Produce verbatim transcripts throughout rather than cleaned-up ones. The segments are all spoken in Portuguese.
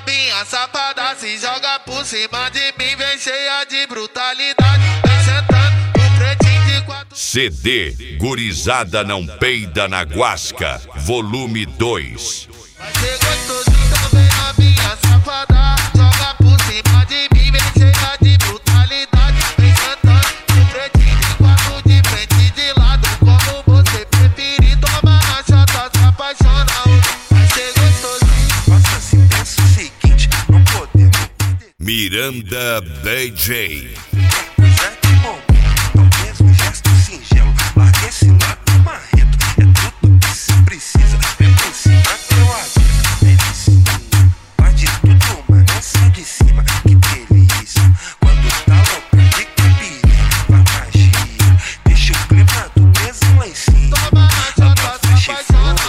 novinha safada se joga por cima de mim, vem cheia de brutalidade, vem sentando o pretinho de quatro. C D Gurizada Não Peida na Guasca, volume dois. Vai ser gostosinho também, novinha safada, joga por cima de mim, vem cheia de brutalidade, vem sentando o pretinho de quatro, de frente de lado, como você preferir, toma na chata, se apaixona. Vai ser gostosinho. Faça se pensa o seguinte, não podemos perder. Miranda D J. Coisa de momento, talvez um gesto singelo. Larga esse lado marrento, é tudo que se precisa. Vem por cima que eu aviso. Delicinha, faz de tudo, mas não sai de cima. Que delícia, quando tá louca de capirinha. Faz magia, deixa o clima do mesmo lá em cima. Toma na chata, se apaixona.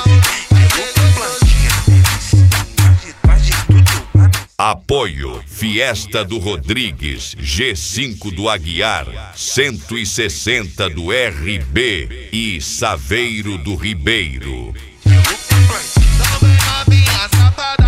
Apoio Fiesta do Rodrigues, G cinco do Aguiar, cento e sessenta do R B e Saveiro do Ribeiro. Também novinha safada.